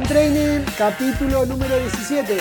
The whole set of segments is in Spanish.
Training, capítulo número 17.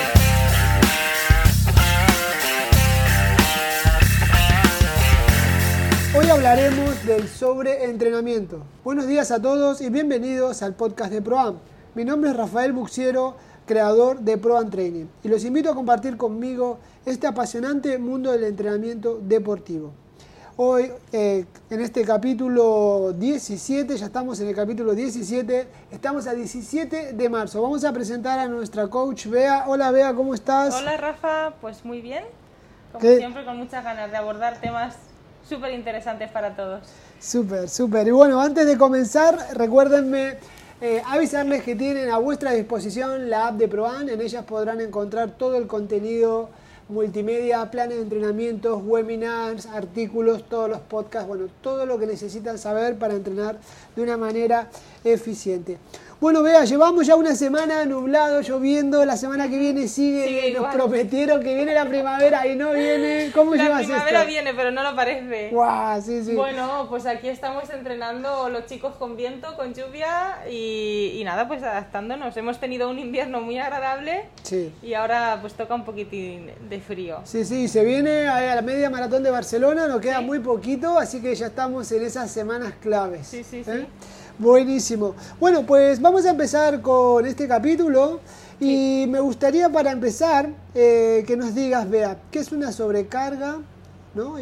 Hoy hablaremos del sobreentrenamiento. Buenos días a todos y bienvenidos al podcast de ProAm. Mi nombre es Rafael Buxiero, creador de ProAm Training, y los invito a compartir conmigo este apasionante mundo del entrenamiento deportivo. Hoy, en este capítulo 17, ya estamos en el capítulo 17, estamos a 17 de marzo. Vamos a presentar a nuestra coach Bea. Hola Bea, ¿cómo estás? Hola Rafa, pues muy bien, como siempre con muchas ganas de abordar temas súper interesantes para todos. Súper. Y bueno, antes de comenzar, recuérdenme avisarles que tienen a vuestra disposición la app de ProAm. En ellas podrán encontrar todo el contenido multimedia, planes de entrenamientos, webinars, artículos, todos los podcasts, bueno, todo lo que necesitan saber para entrenar de una manera eficiente. Bueno, Bea, llevamos ya una semana nublado, lloviendo, la semana que viene sigue nos prometieron que viene la primavera y no viene. ¿Cómo llevas esto? La primavera viene, pero no lo parece. Guau, sí. Bueno, pues aquí estamos entrenando los chicos con viento, con lluvia y nada, pues adaptándonos. Hemos tenido un invierno muy agradable y ahora pues toca un poquitín de frío. Sí, se viene a la media maratón de Barcelona, nos queda muy poquito, así que ya estamos en esas semanas claves. Sí. Buenísimo. Bueno, pues vamos a empezar con este capítulo y me gustaría para empezar que nos digas, Bea, ¿qué es una sobrecarga? ¿No?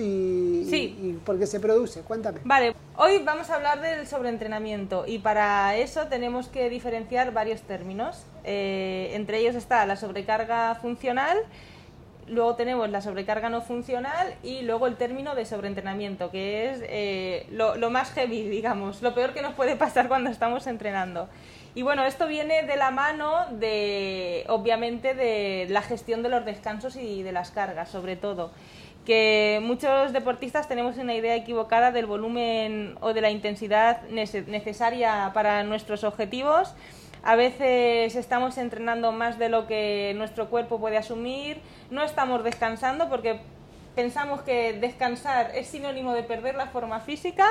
Y por qué se produce. Cuéntame. Vale, hoy vamos a hablar del sobreentrenamiento y para eso tenemos que diferenciar varios términos. Entre ellos está la sobrecarga funcional. Luego tenemos la sobrecarga no funcional y luego el término de sobreentrenamiento, que es lo más heavy, digamos, lo peor que nos puede pasar cuando estamos entrenando. Y bueno, esto viene de la mano obviamente, de la gestión de los descansos y de las cargas, sobre todo. Que muchos deportistas tenemos una idea equivocada del volumen o de la intensidad necesaria para nuestros objetivos. A veces estamos entrenando más de lo que nuestro cuerpo puede asumir, no estamos descansando porque pensamos que descansar es sinónimo de perder la forma física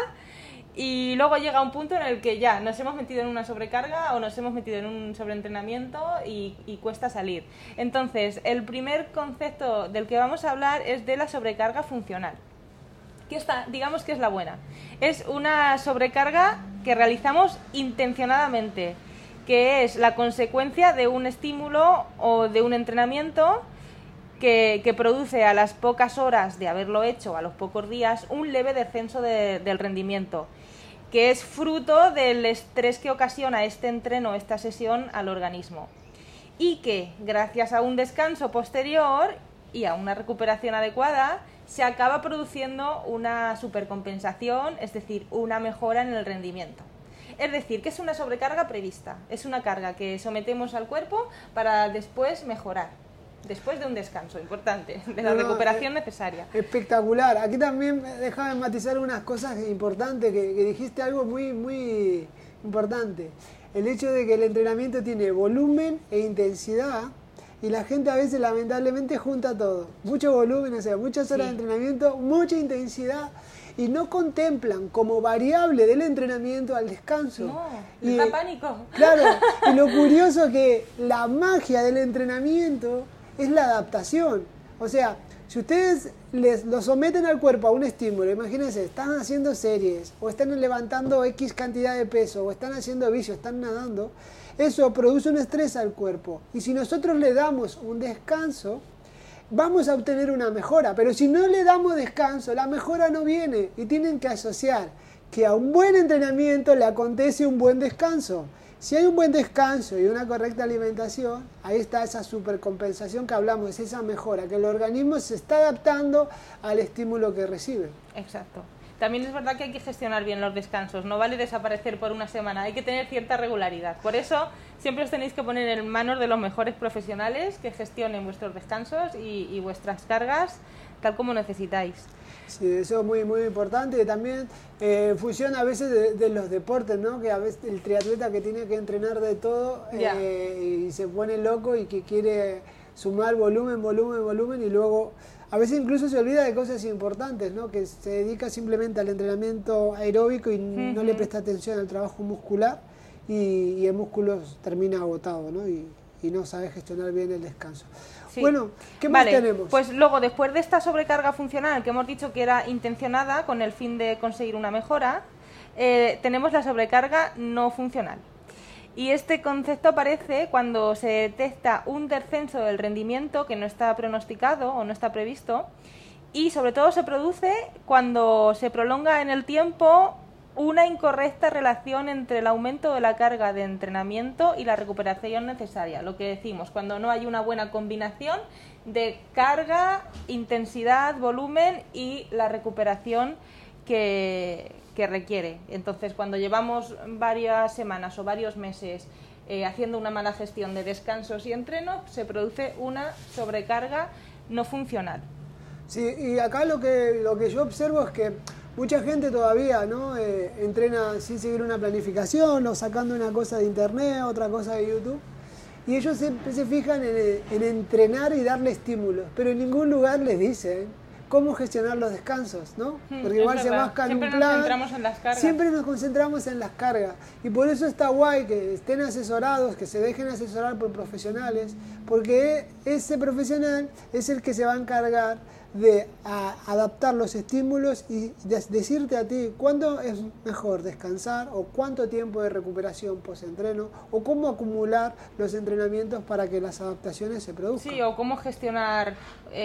y luego llega un punto en el que ya nos hemos metido en una sobrecarga o nos hemos metido en un sobreentrenamiento y cuesta salir. Entonces, el primer concepto del que vamos a hablar es de la sobrecarga funcional. Digamos que es la buena. Es una sobrecarga que realizamos intencionadamente, que es la consecuencia de un estímulo o de un entrenamiento que produce a las pocas horas de haberlo hecho, a los pocos días, un leve descenso del rendimiento, que es fruto del estrés que ocasiona este entreno, esta sesión al organismo. Y que, gracias a un descanso posterior y a una recuperación adecuada, se acaba produciendo una supercompensación, es decir, una mejora en el rendimiento. Es decir, que es una sobrecarga prevista, es una carga que sometemos al cuerpo para después mejorar, después de un descanso importante, de la recuperación necesaria. Espectacular. Aquí también déjame matizar unas cosas importantes, que dijiste algo muy importante. El hecho de que el entrenamiento tiene volumen e intensidad y la gente a veces lamentablemente junta todo. Mucho volumen, o sea, muchas horas de entrenamiento, mucha intensidad. Y no contemplan como variable del entrenamiento al descanso. No, les da pánico. Claro, y lo curioso es que la magia del entrenamiento es la adaptación. O sea, si ustedes lo someten al cuerpo a un estímulo, imagínense, están haciendo series, o están levantando X cantidad de peso, o están haciendo vicio, están nadando, eso produce un estrés al cuerpo. Y si nosotros le damos un descanso, vamos a obtener una mejora, pero si no le damos descanso, la mejora no viene y tienen que asociar que a un buen entrenamiento le acontece un buen descanso. Si hay un buen descanso y una correcta alimentación, ahí está esa supercompensación que hablamos, es esa mejora, que el organismo se está adaptando al estímulo que recibe. Exacto. También es verdad que hay que gestionar bien los descansos, no vale desaparecer por una semana, hay que tener cierta regularidad. Por eso siempre os tenéis que poner en manos de los mejores profesionales que gestionen vuestros descansos y vuestras cargas tal como necesitáis. Sí, eso es muy importante. También funciona a veces de los deportes, ¿no? Que a veces el triatleta que tiene que entrenar de todo y se pone loco y que quiere sumar volumen y luego a veces incluso se olvida de cosas importantes, ¿no? Que se dedica simplemente al entrenamiento aeróbico y no le presta atención al trabajo muscular y el músculo termina agotado, ¿no? Y no sabe gestionar bien el descanso. Sí. Bueno, ¿qué más Vale, tenemos? pues luego, después de esta sobrecarga funcional que hemos dicho que era intencionada con el fin de conseguir una mejora, tenemos la sobrecarga no funcional. Y este concepto aparece cuando se detecta un descenso del rendimiento que no está pronosticado o no está previsto, y sobre todo se produce cuando se prolonga en el tiempo una incorrecta relación entre el aumento de la carga de entrenamiento y la recuperación necesaria. Lo que decimos, cuando no hay una buena combinación de carga, intensidad, volumen y la recuperación que requiere. Entonces, cuando llevamos varias semanas o varios meses haciendo una mala gestión de descansos y entrenos, se produce una sobrecarga no funcional. Sí, y acá lo que yo observo es que mucha gente todavía, ¿no? Entrena sin seguir una planificación o sacando una cosa de internet, otra cosa de YouTube. Y ellos siempre se fijan en entrenar y darle estímulos, pero en ningún lugar les dicen cómo gestionar los descansos, ¿no? Porque igual se mascan un plan. Siempre nos centramos en las cargas. Siempre nos concentramos en las cargas. Y por eso está guay que estén asesorados, que se dejen asesorar por profesionales, porque ese profesional es el que se va a encargar de adaptar los estímulos y decirte a ti cuándo es mejor descansar o cuánto tiempo de recuperación post-entreno o cómo acumular los entrenamientos para que las adaptaciones se produzcan. Sí, o cómo gestionar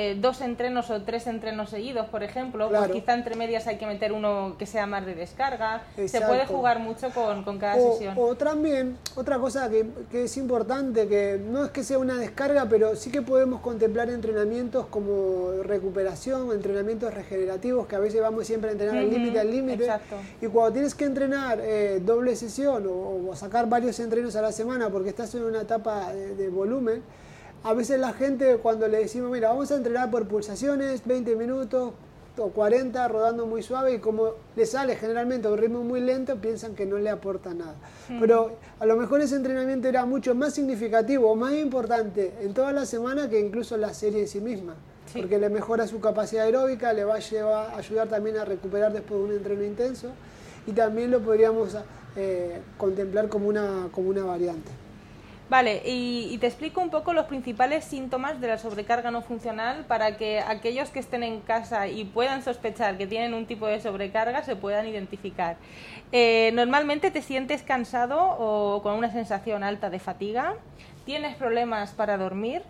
2 entrenos o 3 entrenos seguidos, por ejemplo. Claro. Pues quizá entre medias hay que meter uno que sea más de descarga. Exacto. Se puede jugar mucho con cada sesión. O también, otra cosa que es importante, que no es que sea una descarga, pero sí que podemos contemplar entrenamientos como recuperación, entrenamientos regenerativos, que a veces vamos siempre a entrenar al límite. Exacto. Y cuando tienes que entrenar doble sesión o sacar varios entrenos a la semana porque estás en una etapa de volumen, a veces la gente, cuando le decimos, mira, vamos a entrenar por pulsaciones, 20 minutos o 40, rodando muy suave, y como le sale generalmente a un ritmo muy lento, piensan que no le aporta nada. Pero a lo mejor ese entrenamiento era mucho más significativo o más importante en toda la semana que incluso la serie en sí misma. Sí. Porque le mejora su capacidad aeróbica, le va a ayudar también a recuperar después de un entreno intenso, y también lo podríamos contemplar como una variante. Vale, y te explico un poco los principales síntomas de la sobrecarga no funcional para que aquellos que estén en casa y puedan sospechar que tienen un tipo de sobrecarga se puedan identificar. Normalmente te sientes cansado o con una sensación alta de fatiga, tienes problemas para dormir,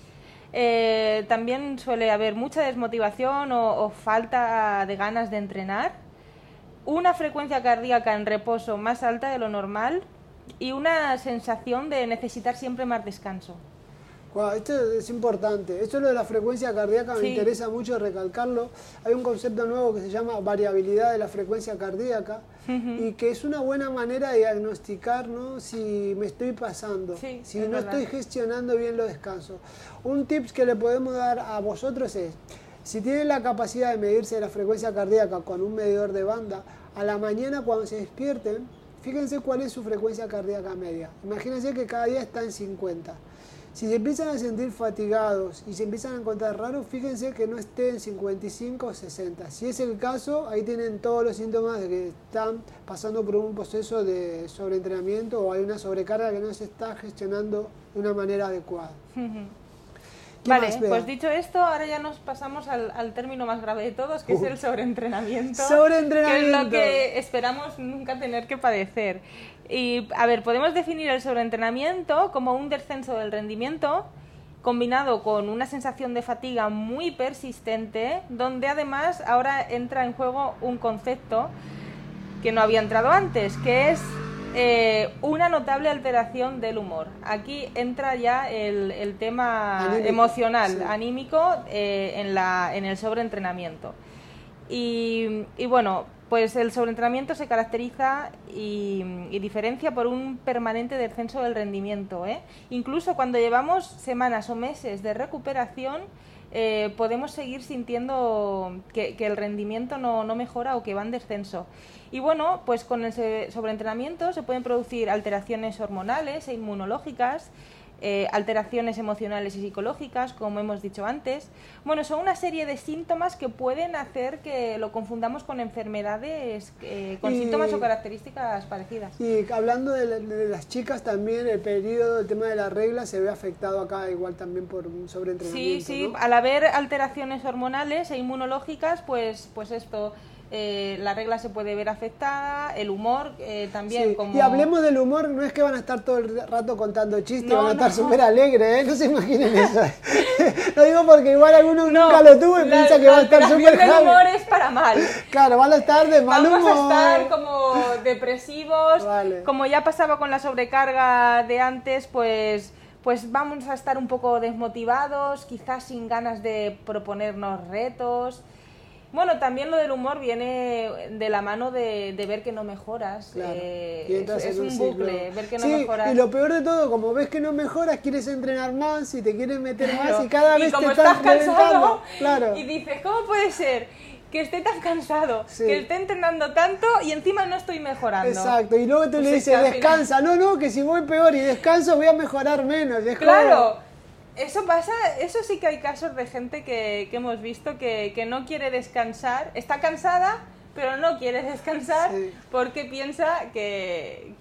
también suele haber mucha desmotivación o falta de ganas de entrenar, una frecuencia cardíaca en reposo más alta de lo normal y una sensación de necesitar siempre más descanso. Wow, esto es importante. Esto es lo de la frecuencia cardíaca, me interesa mucho recalcarlo. Hay un concepto nuevo que se llama variabilidad de la frecuencia cardíaca y que es una buena manera de diagnosticar, ¿no?, si me estoy pasando, si no estoy gestionando bien los descansos. Un tips que le podemos dar a vosotros es, si tienen la capacidad de medirse la frecuencia cardíaca con un medidor de banda, a la mañana cuando se despierten, fíjense cuál es su frecuencia cardíaca media. Imagínense que cada día está en 50. Si se empiezan a sentir fatigados y se empiezan a encontrar raros, fíjense que no esté en 55 o 60. Si es el caso, ahí tienen todos los síntomas de que están pasando por un proceso de sobreentrenamiento o hay una sobrecarga que no se está gestionando de una manera adecuada. Vale, pues dicho esto, ahora ya nos pasamos al término más grave de todos, que es el sobreentrenamiento. Sobreentrenamiento. Que es lo que esperamos nunca tener que padecer. Y, a ver, podemos definir el sobreentrenamiento como un descenso del rendimiento combinado con una sensación de fatiga muy persistente, donde además ahora entra en juego un concepto que no había entrado antes, que es una notable alteración del humor. Aquí entra ya el tema anímico, emocional, anímico, en el sobreentrenamiento. Y bueno, pues el sobreentrenamiento se caracteriza y diferencia por un permanente descenso del rendimiento, Incluso cuando llevamos semanas o meses de recuperación, podemos seguir sintiendo que el rendimiento no mejora o que va en descenso. Y bueno, pues con el sobreentrenamiento se pueden producir alteraciones hormonales e inmunológicas, alteraciones emocionales y psicológicas, como hemos dicho antes. Bueno, son una serie de síntomas que pueden hacer que lo confundamos con enfermedades con síntomas o características parecidas. Y hablando de las chicas también, el periodo, el tema de la regla se ve afectado acá igual también por un sobreentrenamiento. Sí, ¿no? Al haber alteraciones hormonales e inmunológicas, pues esto... la regla se puede ver afectada, el humor también. Sí. Como... Y hablemos del humor, no es que van a estar todo el rato contando chistes, No, van a estar no. súper alegres, no se imaginen eso. Lo digo porque igual alguno nunca lo tuvo y piensa que va a estar súper el happy. humor es para mal. Claro, van a estar de mal humor. Vamos a estar como depresivos, Vale. como ya pasaba con la sobrecarga de antes, pues vamos a estar un poco desmotivados, quizás sin ganas de proponernos retos. Bueno, también lo del humor viene de la mano de ver que no mejoras. Claro. Y entras es en un ciclo. bucle, ver que no Sí, mejoras. y lo peor de todo, como ves que no mejoras, quieres entrenar más y te quieres meter más Claro. y cada vez como te estás estás reventando. cansado Claro. y dices, ¿cómo puede ser que esté tan cansado, Sí. que esté entrenando tanto y encima no estoy mejorando? Exacto, y luego tú Pues le es dices, que al final- descansa. No, que si voy peor y descanso voy a mejorar menos. Y es Claro, como- eso pasa, eso sí que hay casos de gente que hemos visto que no quiere descansar, está cansada, pero no quiere descansar Sí. porque piensa que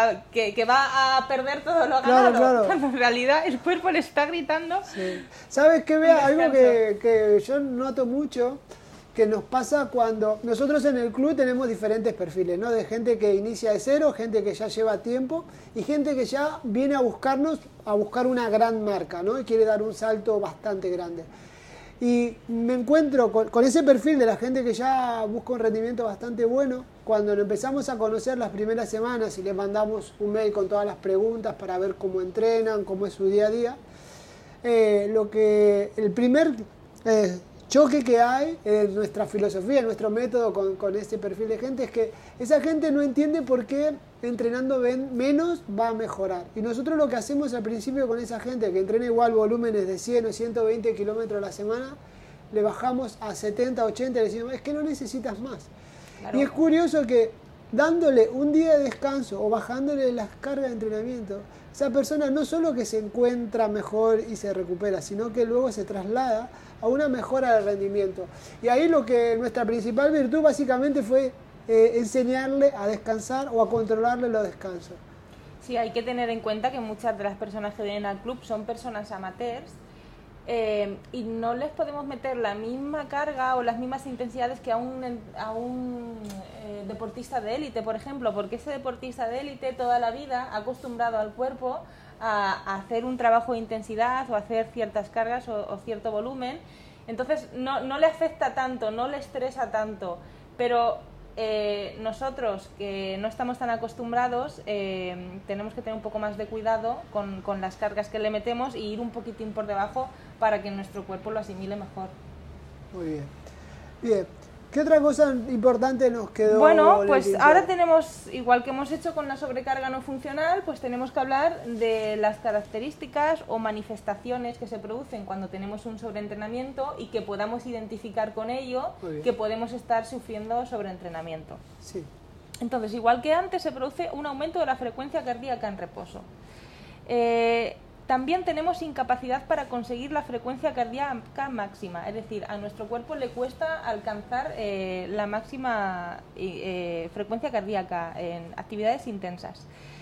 va a perder todo lo ganado. Claro. Cuando en realidad el cuerpo le está gritando. Sí. ¿Sabes qué? Vea, algo Descanso. que yo noto mucho, que nos pasa cuando nosotros en el club tenemos diferentes perfiles, ¿no? De gente que inicia de cero, gente que ya lleva tiempo y gente que ya viene a buscarnos, a buscar una gran marca, ¿no? Y quiere dar un salto bastante grande. Y me encuentro con ese perfil de la gente que ya busca un rendimiento bastante bueno. Cuando nos empezamos a conocer las primeras semanas y les mandamos un mail con todas las preguntas para ver cómo entrenan, cómo es su día a día, el primer choque que hay en nuestra filosofía, en nuestro método con este perfil de gente es que esa gente no entiende por qué entrenando menos va a mejorar. Y nosotros lo que hacemos al principio con esa gente que entrena igual volúmenes de 100 o 120 kilómetros a la semana, le bajamos a 70, 80 y le decimos, es que no necesitas más. Claro. Y es curioso que dándole un día de descanso o bajándole las cargas de entrenamiento, esa persona no solo que se encuentra mejor y se recupera, sino que luego se traslada a una mejora del rendimiento. Y ahí nuestra principal virtud básicamente fue enseñarle a descansar o a controlarle los descansos. Sí, hay que tener en cuenta que muchas de las personas que vienen al club son personas amateurs y no les podemos meter la misma carga o las mismas intensidades que a un deportista de élite, por ejemplo, porque ese deportista de élite toda la vida ha acostumbrado al cuerpo a hacer un trabajo de intensidad o hacer ciertas cargas o cierto volumen, entonces no le afecta tanto, no le estresa tanto, pero nosotros que no estamos tan acostumbrados tenemos que tener un poco más de cuidado con las cargas que le metemos y ir un poquitín por debajo para que nuestro cuerpo lo asimile mejor. Muy bien. Bien. ¿Qué otra cosa importante nos quedó? Bueno, en pues el tintero? ahora tenemos, igual que hemos hecho con la sobrecarga no funcional, pues tenemos que hablar de las características o manifestaciones que se producen cuando tenemos un sobreentrenamiento y que podamos identificar con ello Muy bien. que podemos estar sufriendo sobreentrenamiento. Sí. Entonces, igual que antes, se produce un aumento de la frecuencia cardíaca en reposo. También tenemos incapacidad para conseguir la frecuencia cardíaca máxima, es decir, a nuestro cuerpo le cuesta alcanzar la máxima frecuencia cardíaca en actividades intensas.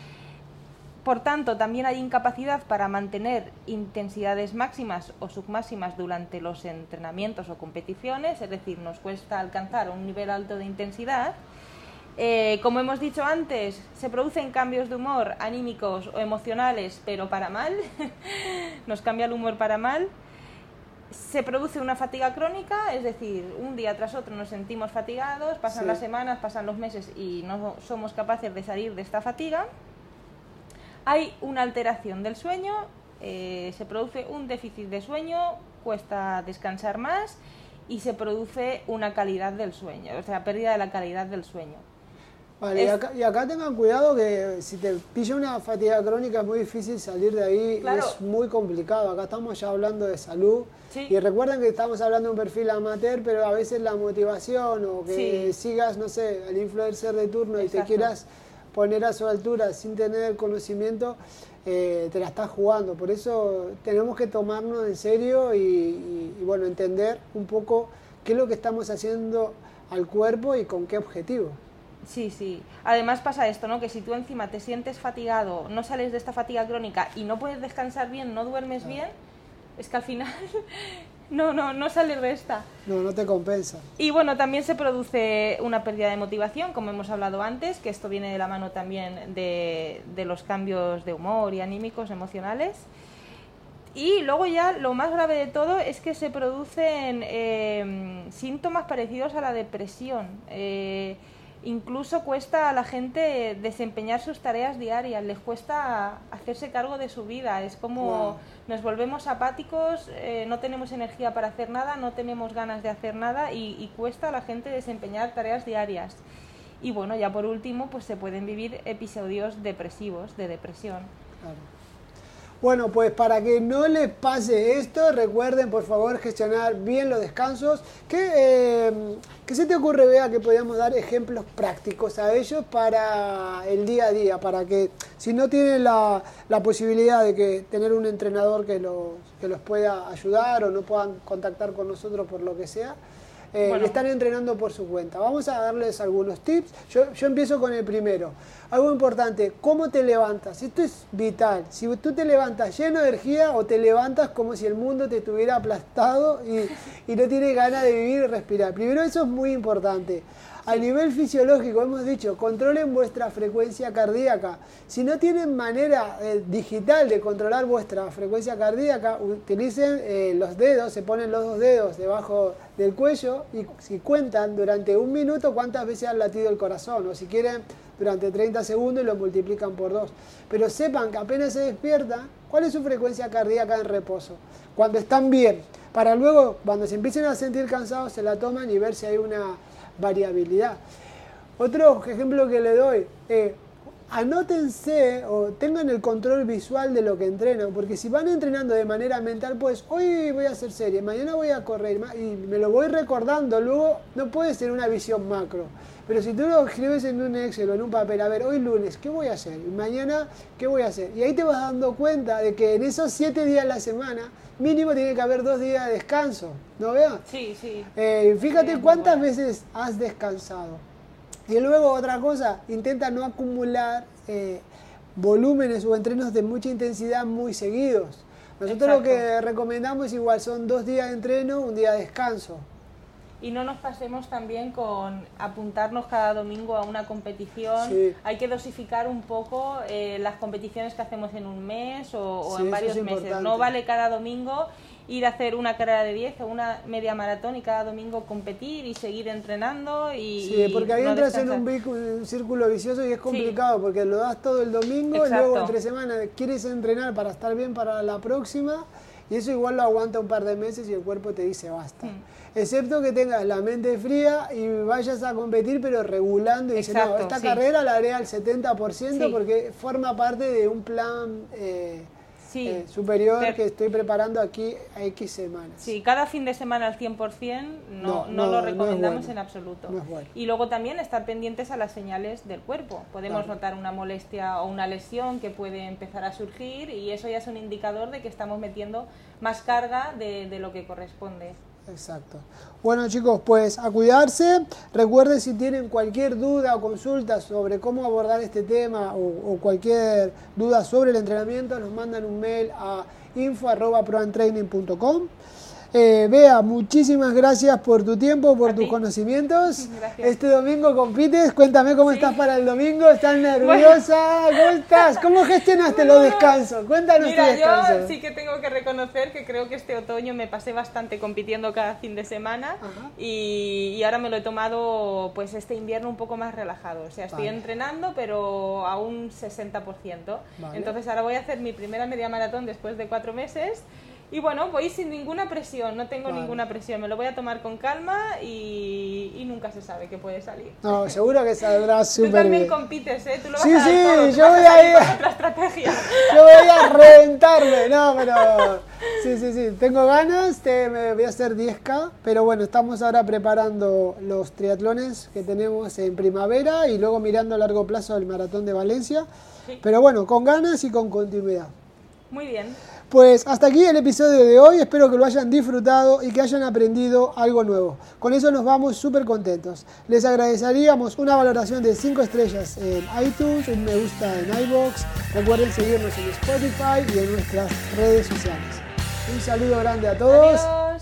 Por tanto, también hay incapacidad para mantener intensidades máximas o submáximas durante los entrenamientos o competiciones, es decir, nos cuesta alcanzar un nivel alto de intensidad. Como hemos dicho antes, se producen cambios de humor anímicos o emocionales, pero para mal, nos cambia el humor para mal. Se produce una fatiga crónica, es decir, un día tras otro nos sentimos fatigados, pasan Sí. las semanas, pasan los meses y no somos capaces de salir de esta fatiga. Hay una alteración del sueño, se produce un déficit de sueño, cuesta descansar más y se produce una calidad del sueño, o sea, pérdida de la calidad del sueño. Vale, y acá tengan cuidado que si te pilla una fatiga crónica es muy difícil salir de ahí, Claro. es muy complicado. Acá estamos ya hablando de salud Sí. y recuerden que estamos hablando de un perfil amateur, pero a veces la motivación o que Sí. sigas, no sé, al influencer de turno y te Exacto. quieras poner a su altura sin tener conocimiento, te la estás jugando. Por eso tenemos que tomarnos en serio y bueno, entender un poco qué es lo que estamos haciendo al cuerpo y con qué objetivo. Sí, sí. Además pasa esto, ¿no? Que si tú encima te sientes fatigado, no sales de esta fatiga crónica y no puedes descansar bien, no duermes bien, es que al final no sales de esta. No te compensa. Y bueno, también se produce una pérdida de motivación, como hemos hablado antes, que esto viene de la mano también de los cambios de humor y anímicos, emocionales. Y luego ya lo más grave de todo es que se producen síntomas parecidos a la depresión. Incluso cuesta a la gente desempeñar sus tareas diarias, les cuesta hacerse cargo de su vida, es como nos volvemos apáticos, no tenemos energía para hacer nada, no tenemos ganas de hacer nada y cuesta a la gente desempeñar tareas diarias. Y bueno, ya por último, pues se pueden vivir episodios depresivos, de depresión. Claro. Bueno, pues para que no les pase esto, recuerden por favor gestionar bien los descansos. ¿Qué se te ocurre, Bea, que podamos dar ejemplos prácticos a ellos para el día a día? Para que si no tienen la posibilidad de que tener un entrenador que los pueda ayudar o no puedan contactar con nosotros por lo que sea, están entrenando por su cuenta. Vamos a darles algunos tips. Yo empiezo con el primero. Algo importante, ¿cómo te levantas? Esto es vital. Si tú te levantas lleno de energía o te levantas como si el mundo te tuviera aplastado y no tienes ganas de vivir y respirar. Primero, eso es muy importante. A nivel fisiológico, hemos dicho, controlen vuestra frecuencia cardíaca. Si no tienen manera digital de controlar vuestra frecuencia cardíaca, utilicen los dedos, se ponen los dos dedos debajo del cuello y si cuentan durante 1 minuto cuántas veces ha latido el corazón, o si quieren durante 30 segundos y lo multiplican por 2. Pero sepan que apenas se despiertan, ¿cuál es su frecuencia cardíaca en reposo? Cuando están bien, para luego, cuando se empiecen a sentir cansados, se la toman y ver si hay una variabilidad. Otro ejemplo que le doy, anótense o tengan el control visual de lo que entrenan, porque si van entrenando de manera mental, pues hoy voy a hacer serie, mañana voy a correr y me lo voy recordando, luego no puede ser una visión macro. Pero si tú lo escribes en un Excel o en un papel, a ver, hoy lunes, ¿qué voy a hacer? Y mañana, ¿qué voy a hacer? Y ahí te vas dando cuenta de que en esos 7 días a la semana, mínimo tiene que haber 2 días de descanso, ¿no veas? Sí, sí. Fíjate cuántas veces has descansado. Y luego otra cosa, intenta no acumular volúmenes o entrenos de mucha intensidad muy seguidos. Nosotros lo que recomendamos igual son 2 días de entreno, 1 día de descanso. Y no nos pasemos también con apuntarnos cada domingo a una competición. Sí. Hay que dosificar un poco las competiciones que hacemos en un mes o Sí, en varios eso es meses. importante. No vale cada domingo ir a hacer una carrera de 10 o una media maratón y cada domingo competir y seguir entrenando. Sí, porque ahí no entras en descansar. un círculo vicioso y es complicado porque lo das todo el domingo y luego entre semana quieres entrenar para estar bien para la próxima y eso igual lo aguanta un par de meses y el cuerpo te dice basta. Excepto que tengas la mente fría y vayas a competir pero regulando y dices, no, esta carrera la haré al 70% porque forma parte de un plan superior que estoy preparando aquí a X semanas. Sí, cada fin de semana al 100% no lo recomendamos en absoluto. No es bueno. Y luego también estar pendientes a las señales del cuerpo. Podemos notar una molestia o una lesión que puede empezar a surgir y eso ya es un indicador de que estamos metiendo más carga de lo que corresponde. Exacto. Bueno chicos, pues a cuidarse. Recuerden, si tienen cualquier duda o consulta sobre cómo abordar este tema o cualquier duda sobre el entrenamiento, nos mandan un mail a info@proandtraining.com. Bea, muchísimas gracias por tu tiempo, por tus conocimientos. Gracias. Este domingo compites, cuéntame cómo estás para el domingo, ¿estás nerviosa? Bueno. ¿Cómo estás? ¿Cómo gestionaste los descansos? Cuéntanos tu descanso. Yo sí que tengo que reconocer que creo que este otoño me pasé bastante compitiendo cada fin de semana y ahora me lo he tomado pues este invierno un poco más relajado. O sea, estoy entrenando pero a un 60%. Entonces ahora voy a hacer mi primera media maratón después de 4 meses. Y bueno, voy sin ninguna presión, no tengo ninguna presión, me lo voy a tomar con calma y nunca se sabe qué puede salir. No, seguro que saldrá súper bien. Tú también compites, ¿eh? Tú lo vas sí, a dar todo, yo voy a ir otra estrategia. Yo voy a reventarme, no, pero Sí, tengo ganas, me voy a hacer 10K, pero bueno, estamos ahora preparando los triatlones que tenemos en primavera y luego mirando a largo plazo el maratón de Valencia, Sí. pero bueno, con ganas y con continuidad. Muy bien. Pues hasta aquí el episodio de hoy, espero que lo hayan disfrutado y que hayan aprendido algo nuevo. Con eso nos vamos súper contentos. Les agradeceríamos una valoración de 5 estrellas en iTunes, un me gusta en iVoox. Recuerden seguirnos en Spotify y en nuestras redes sociales. Un saludo grande a todos. Adiós.